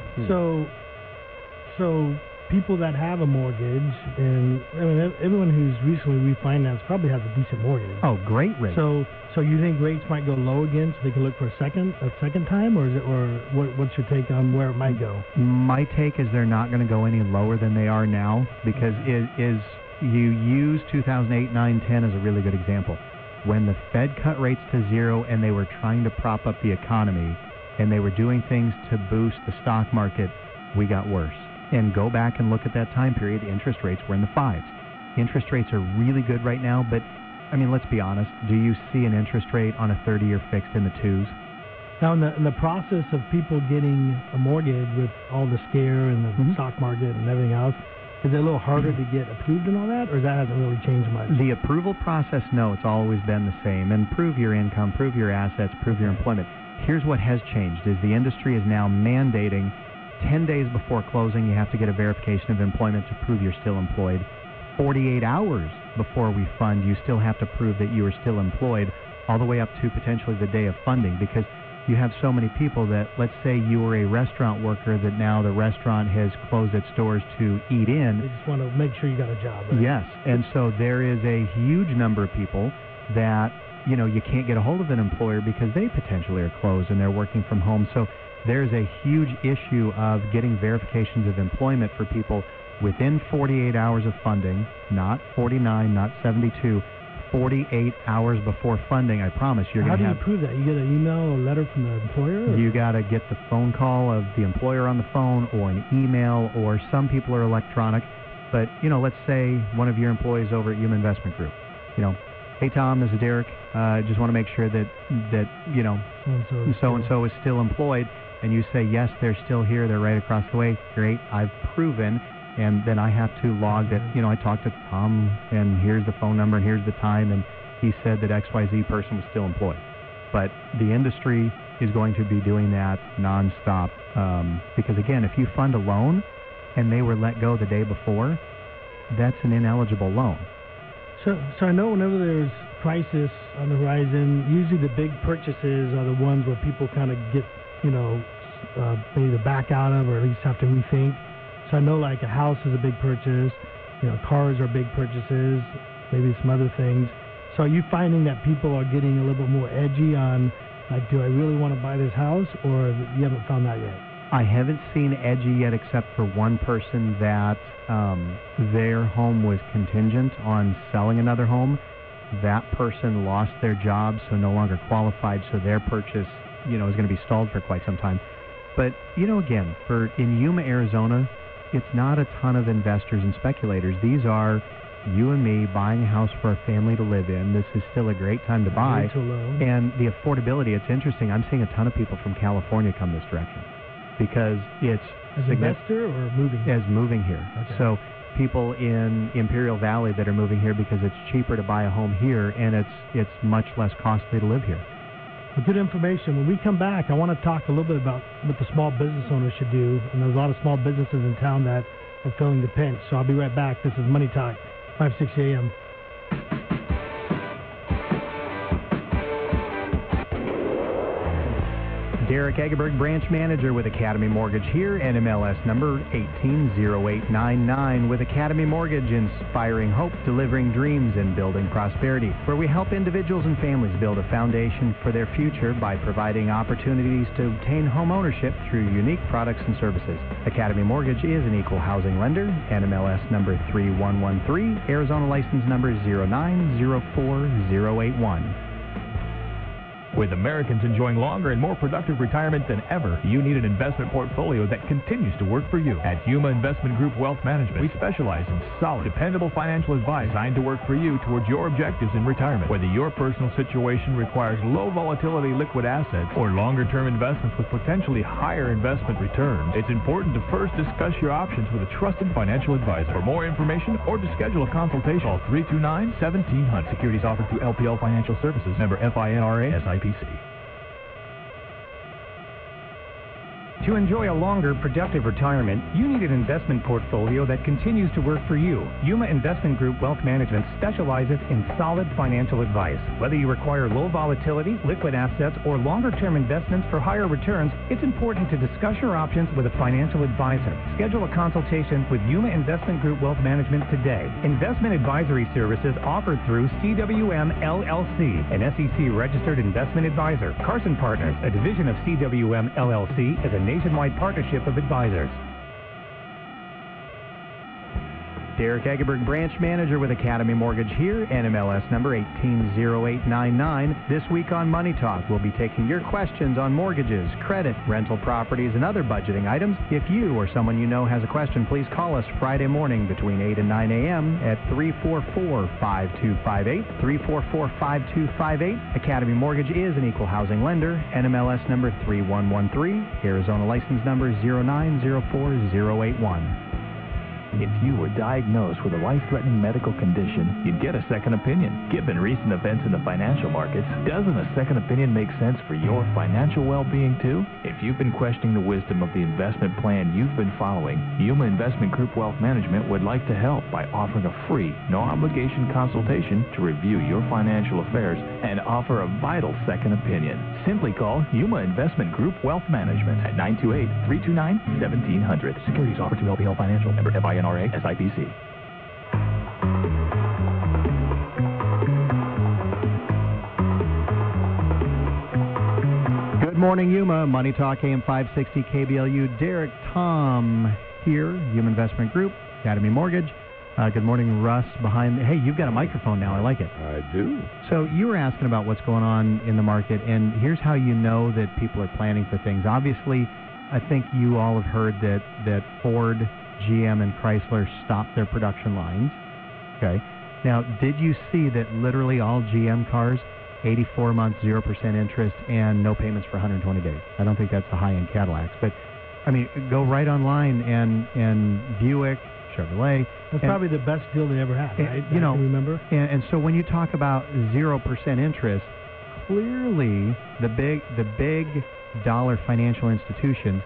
So people that have a mortgage, and I mean, everyone who's recently refinanced probably has a decent mortgage. Oh, great rate. So you think rates might go low again, so they can look for a second time, or what's your take on where it might go? My take is they're not going to go any lower than they are now, because you use 2008, 9, 10 as a really good example. When the Fed cut rates to zero and they were trying to prop up the economy and they were doing things to boost the stock market, we got worse. And go back and look at that time period, interest rates were in the 5s. Interest rates are really good right now, but, I mean, let's be honest. Do you see an interest rate on a 30-year fixed in the 2s? Now, in the process of people getting a mortgage with all the scare and the stock market and everything else, is it a little harder to get approved and all that, or that hasn't really changed much? The approval process, no, it's always been the same. And prove your income, prove your assets, prove your employment. Here's what has changed, is the industry is now mandating 10 days before closing, you have to get a verification of employment to prove you're still employed. 48 hours before we fund, you still have to prove that you are still employed, all the way up to potentially the day of funding, because you have so many people that, let's say you were a restaurant worker that now the restaurant has closed its doors to eat in. They just want to make sure you got a job, right? Yes, and so there is a huge number of people that, you can't get a hold of an employer because they potentially are closed and they're working from home. So there's a huge issue of getting verifications of employment for people within 48 hours of funding, not 49, not 72, 48 hours before funding. I promise you're going to have... How do you prove that? You get an email or letter from the employer? Or? You got to get the phone call of the employer on the phone, or an email, or some people are electronic. But, let's say one of your employees over at Human Investment Group, hey, Tom, this is Derek. Just want to make sure that so-and-so is still employed. And you say, yes, they're still here. They're right across the way. Great. I've proven. And then I have to log that, I talked to Tom, and here's the phone number, and here's the time, and he said that XYZ person was still employed. But the industry is going to be doing that nonstop. Because, again, if you fund a loan and they were let go the day before, that's an ineligible loan. So I know whenever there's crisis on the horizon, usually the big purchases are the ones where people kind of get, maybe back out of, or at least have to rethink. So I know like a house is a big purchase, cars are big purchases, maybe some other things. So are you finding that people are getting a little bit more edgy on, like, do I really want to buy this house, or you haven't found that yet? I haven't seen edgy yet, except for one person that their home was contingent on selling another home. That person lost their job, so no longer qualified, so their purchase, is going to be stalled for quite some time. But, again, in Yuma, Arizona, it's not a ton of investors and speculators. These are you and me buying a house for our family to live in. This is still a great time to buy. And the affordability, it's interesting. I'm seeing a ton of people from California come this direction because it's... As an investor or moving here? As moving here. Okay. So people in Imperial Valley that are moving here because it's cheaper to buy a home here, and it's much less costly to live here. Good information. When we come back, I want to talk a little bit about what the small business owners should do. And there's a lot of small businesses in town that are feeling the pinch. So I'll be right back. This is Money Talk, 560 AM. Derek Egeberg, branch manager with Academy Mortgage here, NMLS number 180899 with Academy Mortgage, inspiring hope, delivering dreams, and building prosperity, where we help individuals and families build a foundation for their future by providing opportunities to obtain home ownership through unique products and services. Academy Mortgage is an equal housing lender, NMLS number 3113, Arizona license number 0904081. With Americans enjoying longer and more productive retirement than ever, you need an investment portfolio that continues to work for you. At Yuma Investment Group Wealth Management, we specialize in solid, dependable financial advice designed to work for you towards your objectives in retirement. Whether your personal situation requires low volatility liquid assets or longer-term investments with potentially higher investment returns, it's important to first discuss your options with a trusted financial advisor. For more information or to schedule a consultation, call 329-1700. Securities offered through LPL Financial Services, member FINRA, SIPC. To enjoy a longer, productive retirement, you need an investment portfolio that continues to work for you. Yuma Investment Group Wealth Management specializes in solid financial advice. Whether you require low volatility, liquid assets, or longer-term investments for higher returns, it's important to discuss your options with a financial advisor. Schedule a consultation with Yuma Investment Group Wealth Management today. Investment advisory services offered through CWM LLC, an SEC-registered investment advisor. Carson Partners, a division of CWM LLC, is a nationwide partnership of advisors. Derek Egeberg, branch manager with Academy Mortgage here, NMLS number 180899. This week on Money Talk, we'll be taking your questions on mortgages, credit, rental properties, and other budgeting items. If you or someone you know has a question, please call us Friday morning between 8 and 9 a.m. at 344-5258, 344-5258. Academy Mortgage is an equal housing lender, NMLS number 3113, Arizona license number 0904081. If you were diagnosed with a life-threatening medical condition, you'd get a second opinion. Given recent events in the financial markets, doesn't a second opinion make sense for your financial well-being too? If you've been questioning the wisdom of the investment plan you've been following, Yuma Investment Group Wealth Management would like to help by offering a free, no-obligation consultation to review your financial affairs and offer a vital second opinion. Simply call Yuma Investment Group Wealth Management at 928-329-1700. Securities offered through LPL Financial, member FINRA, SIPC. Good morning, Yuma. Money Talk, AM 560 KBLU. Derek, Tom here, Yuma Investment Group, Academy Mortgage. Good morning, Russ, behind. Hey, you've got a microphone now. I like it. I do. So you were asking about what's going on in the market, and here's how you know that people are planning for things. Obviously, I think you all have heard that Ford, GM, and Chrysler stopped their production lines. Okay. Now, did you see that literally all GM cars, 84 months, 0% interest, and no payments for 120 days? I don't think that's the high-end Cadillacs, but I mean, go right online and Buick, Chevrolet. That's probably the best deal they ever had, right? You know, remember? And so when you talk about 0% interest, clearly the big dollar financial institutions,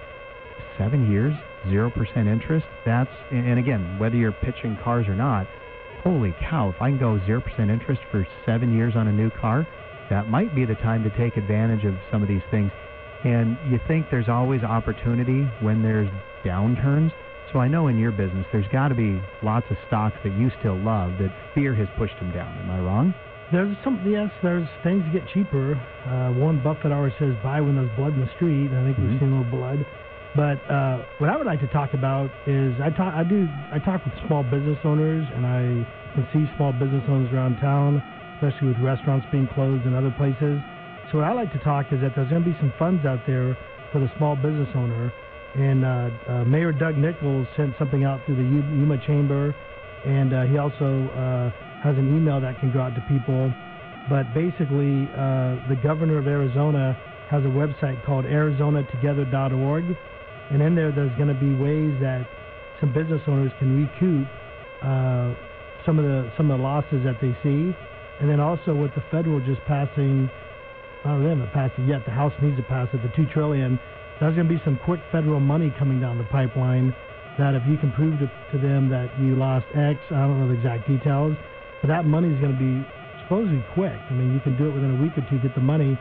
7 years, 0% interest. That's, and again, whether you're pitching cars or not, holy cow! If I can go 0% interest for 7 years on a new car, that might be the time to take advantage of some of these things. And you think there's always opportunity when there's downturns. So I know in your business there's got to be lots of stocks that you still love that fear has pushed them down. Am I wrong? There's there's things get cheaper. Warren Buffett always says buy when there's blood in the street. I think we've seen a little blood. But what I would like to talk about is I talk with small business owners, and I can see small business owners around town, especially with restaurants being closed and other places. So what I like to talk is that there's going to be some funds out there for the small business owner. And Mayor Doug Nichols sent something out through the Yuma Chamber, and he also has an email that can go out to people. But basically, the governor of Arizona has a website called ArizonaTogether.org, and in there's going to be ways that some business owners can recoup some of the losses that they see. And then also with the federal just passing, I don't know, they haven't passed it yet. The House needs to pass it, the $2 trillion. There's going to be some quick federal money coming down the pipeline that if you can prove to them that you lost X, I don't know the exact details, but that money is going to be supposedly quick. I mean, you can do it within a week or two, get the money.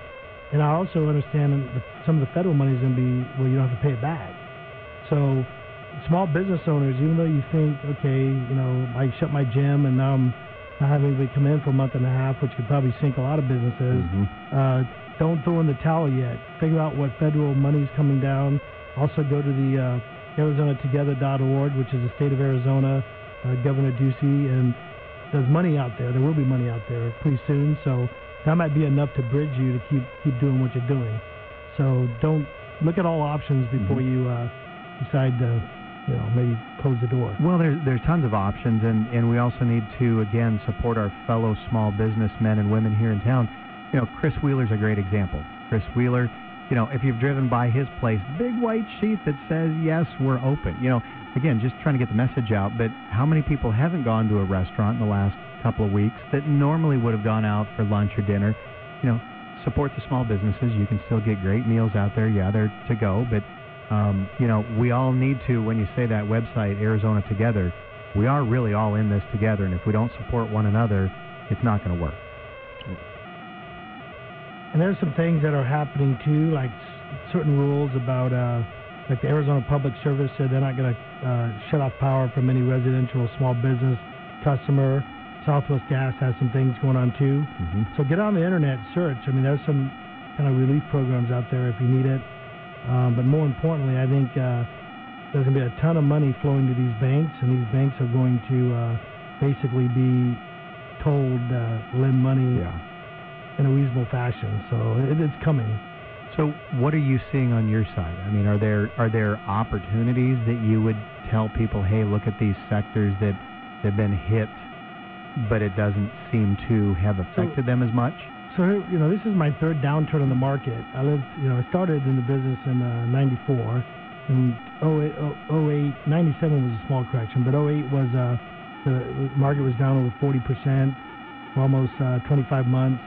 And I also understand that some of the federal money is going to be where you don't have to pay it back. So small business owners, even though you think, okay, I shut my gym and now I'm not having anybody come in for a month and a half, which could probably sink a lot of businesses, don't throw in the towel yet. Figure out what federal money is coming down. Also go to the ArizonaTogether.org, which is the state of Arizona, Governor Ducey, and there's money out there. There will be money out there pretty soon, so that might be enough to bridge you to keep doing what you're doing. So don't look at all options before you decide to, maybe close the door. Well, there's tons of options, and we also need to, again, support our fellow small businessmen and women here in town. Chris Wheeler's a great example. Chris Wheeler, if you've driven by his place, big white sheet that says, yes, we're open. Again, just trying to get the message out, but how many people haven't gone to a restaurant in the last couple of weeks that normally would have gone out for lunch or dinner? Support the small businesses. You can still get great meals out there. Yeah, they're to go, but we all need to, when you say that website, Arizona Together, we are really all in this together, and if we don't support one another, it's not going to work. And there's some things that are happening too, like certain rules about, like the Arizona Public Service said they're not going to shut off power from any residential small business customer. Southwest Gas has some things going on too. So get on the internet, search. I mean, there's some kind of relief programs out there if you need it. But more importantly, I think there's going to be a ton of money flowing to these banks, and these banks are going to basically be told lend money in a reasonable fashion. So it's coming. So what are you seeing on your side? I mean, are there opportunities that you would tell people, hey, look at these sectors that have been hit, but it doesn't seem to have affected them as much? So, this is my third downturn in the market. I started in the business in 94. In 08, 97 was a small correction, but 08 was, the market was down over 40% for almost 25 months.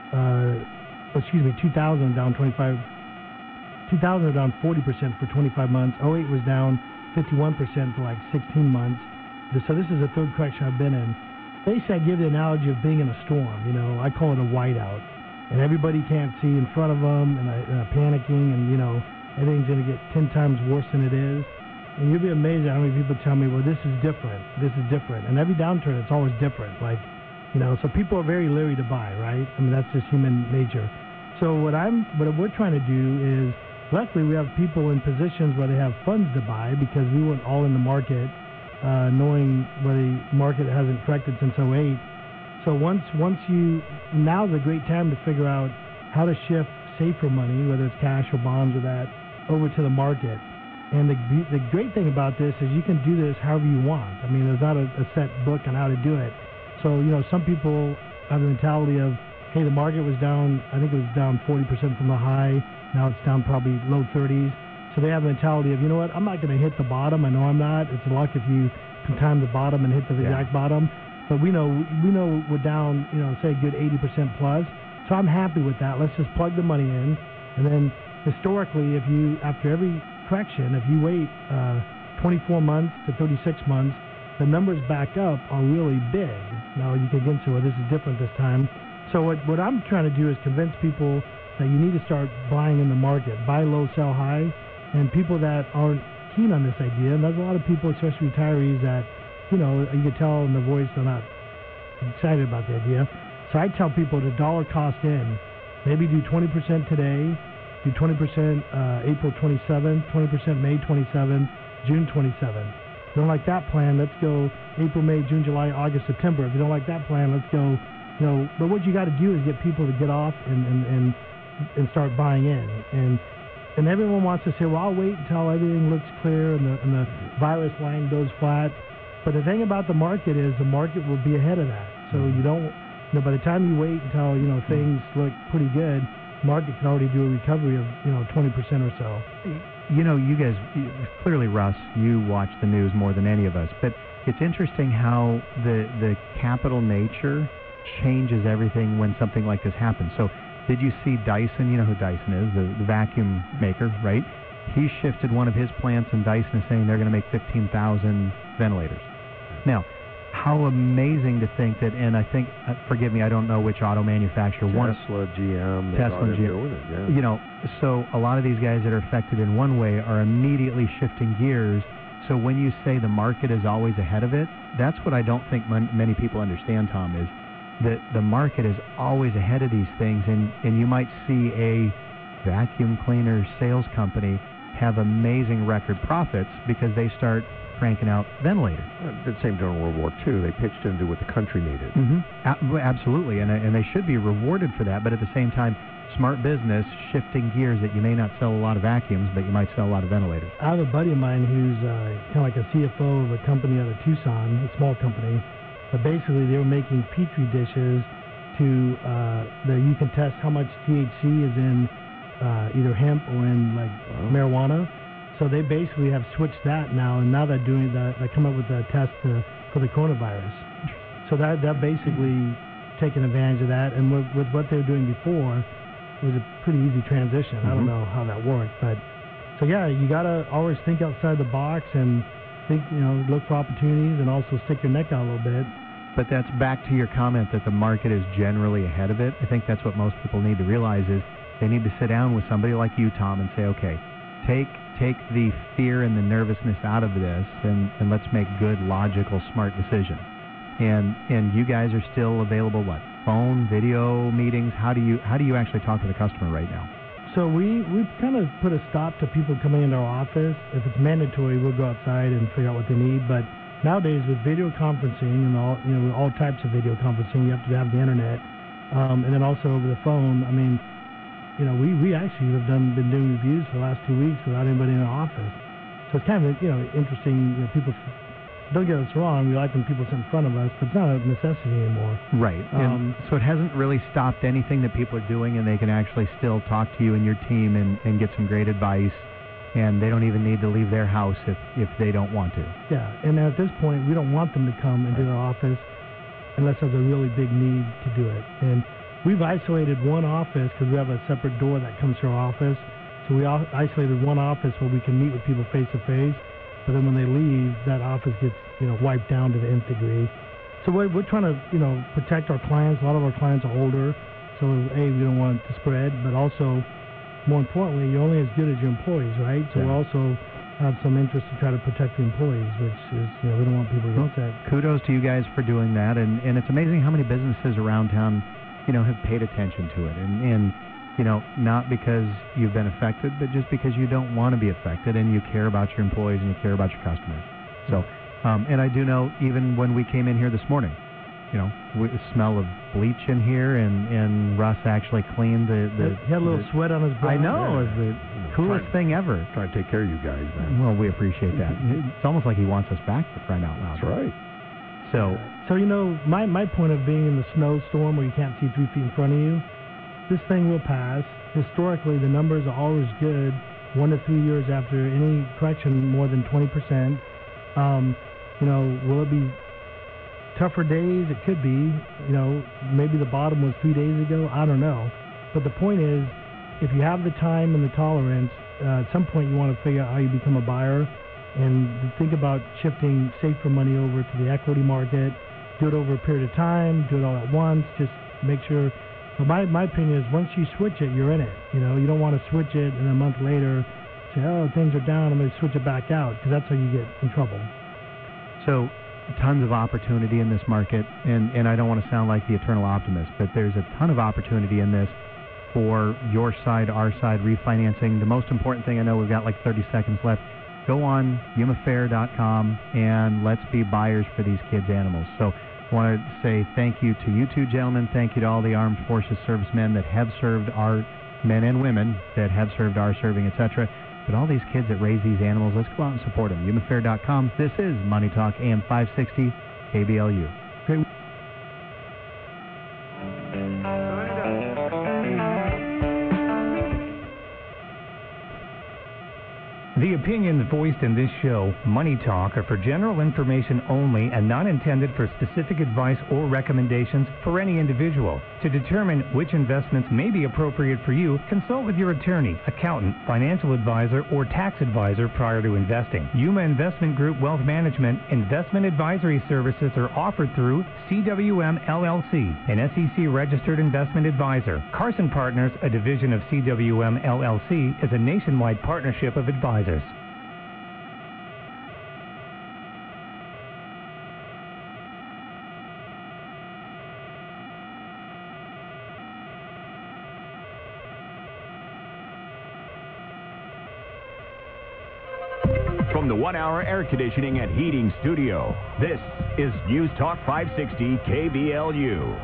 2000 down 25. 2000 was down 40% for 25 months. 08 was down 51% for like 16 months. So this is the third correction I've been in. Basically, I give the analogy of being in a storm. I call it a whiteout, and everybody can't see in front of them, and panicking, and everything's going to get 10 times worse than it is. And you'll be amazed at how many people tell me, well, this is different. This is different. And every downturn, it's always different. So people are very leery to buy, right? I mean, that's just human nature. So what we're trying to do is, luckily, we have people in positions where they have funds to buy because we weren't all in the market. Knowing where the market hasn't corrected since 08. So now's a great time to figure out how to shift safer money, whether it's cash or bonds or that, over to the market. And the great thing about this is you can do this however you want. I mean, there's not a set book on how to do it. So, some people have the mentality of, hey, the market was down, I think it was down 40% from the high. Now it's down probably low 30s. So they have a mentality of, I'm not going to hit the bottom. I know I'm not. It's luck if you can time the bottom and hit the exact bottom. But we know we're down, say a good 80% plus. So I'm happy with that. Let's just plug the money in. And then historically, after every correction, if you wait 24 months to 36 months, the numbers back up are really big. Now you can get into it. This is different this time. So what I'm trying to do is convince people that you need to start buying in the market. Buy low, sell high. And people that aren't keen on this idea, and there's a lot of people, especially retirees, that, you can tell in their voice they're not excited about the idea. So I tell people to dollar cost in. Maybe do 20% today, do 20% April 27th, 20% May 27th, June 27th. If you don't like that plan, let's go April, May, June, July, August, September. If you don't like that plan, let's go, but what you got to do is get people to get off and start buying in. And everyone wants to say, well, I'll wait until everything looks clear and the virus line goes flat. But the thing about the market is the market will be ahead of that. So you don't, by the time you wait until, things look pretty good, market can already do a recovery of, 20% or so. You guys, clearly, Russ, you watch the news more than any of us. But it's interesting how the capital nature changes everything when something like this happens. So did you see Dyson? You know who Dyson is, the vacuum maker, right? He shifted one of his plants, and Dyson is saying they're going to make 15,000 ventilators. Now, how amazing to think that, and I think, forgive me, I don't know which auto manufacturer. Tesla, GM, Tesla, GM. Doing it, yeah. You know, so a lot of these guys that are affected in one way are immediately shifting gears. So when you say the market is always ahead of it, that's what I don't think many people understand, Tom, is that the market is always ahead of these things, and you might see a vacuum cleaner sales company have amazing record profits because they start cranking out ventilators. The same during World War II. They pitched into what the country needed. Mm-hmm. Absolutely, and they should be rewarded for that, but at the same time, smart business, shifting gears that you may not sell a lot of vacuums, but you might sell a lot of ventilators. I have a buddy of mine who's kind of like a CFO of a company out of Tucson, a small company, but basically they were making Petri dishes to that you can test how much THC is in either hemp or in marijuana. So they basically have switched that now, and now they're doing they come up with a test for the coronavirus. So they're basically taking advantage of that, and with what they were doing before, it was a pretty easy transition. I don't know how that worked, but so yeah, you gotta always think outside the box and think, look for opportunities, and also stick your neck out a little bit. But that's back to your comment that the market is generally ahead of it. I think that's what most people need to realize is they need to sit down with somebody like you, Tom, and say, okay, take the fear and the nervousness out of this, and let's make good, logical, smart decisions. And you guys are still available, what? Phone, video meetings? How do you actually talk to the customer right now? So we've kind of put a stop to people coming into our office. If it's mandatory, we'll go outside and figure out what they need. But nowadays with video conferencing and all types of video conferencing, you have to have the internet, and then also over the phone. I mean, we actually have been doing reviews for the last 2 weeks without anybody in our office. So it's kind of interesting. People, don't get us wrong, we like when people sit in front of us, but it's not a necessity anymore. Right. And so it hasn't really stopped anything that people are doing, and they can actually still talk to you and your team and get some great advice, and they don't even need to leave their house if they don't want to. Yeah, and at this point, we don't want them to come into our office unless there's a really big need to do it. And we've isolated one office because we have a separate door that comes to our office. So we isolated one office where we can meet with people face to face. But then when they leave, that office gets wiped down to the nth degree. So we're trying to protect our clients. A lot of our clients are older, so we don't want it to spread. But also, more importantly, you're only as good as your employees, right? So we also have some interest to try to protect the employees, which is we don't want people to get upset. Kudos to you guys for doing that, and it's amazing how many businesses around town have paid attention to it, and not because you've been affected, but just because you don't want to be affected, and you care about your employees and you care about your customers. So, and I do know, even when we came in here this morning, the smell of bleach in here, and Russ actually cleaned he had a little sweat on his brow. I know, it's the coolest thing ever. Trying to take care of you guys, man. Well, we appreciate that. It's almost like he wants us back, for crying out loud. That's right. So my point of being in the snowstorm where you can't see 3 feet in front of you, this thing will pass. Historically, the numbers are always good 1 to 3 years after any correction more than 20%. Will it be tougher days? It could be. Maybe the bottom was 3 days ago. I don't know. But the point is, if you have the time and the tolerance, at some point you want to figure out how you become a buyer and think about shifting safer money over to the equity market. Do it over a period of time. Do it all at once. Just make sure. But my opinion is, once you switch it, you're in it. You don't want to switch it and a month later say, oh, things are down, I'm going to switch it back out, because that's how you get in trouble. So tons of opportunity in this market, and I don't want to sound like the eternal optimist, but there's a ton of opportunity in this for your side, our side, refinancing. The most important thing, I know we've got like 30 seconds left, go on yumafair.com and let's be buyers for these kids' animals. So I want to say thank you to you two gentlemen. Thank you to all the Armed Forces servicemen that have served our men and women that have served our serving, etc. But all these kids that raise these animals, let's go out and support them. yumafair.com. This is Money Talk AM 560 KBLU. Great. The opinions voiced in this show, Money Talk, are for general information only and not intended for specific advice or recommendations for any individual. To determine which investments may be appropriate for you, consult with your attorney, accountant, financial advisor, or tax advisor prior to investing. Yuma Investment Group Wealth Management investment advisory services are offered through CWM LLC, an SEC-registered investment advisor. Carson Partners, a division of CWM LLC, is a nationwide partnership of advisors. From the 1-hour air conditioning and heating studio, this is News Talk 560 KBLU.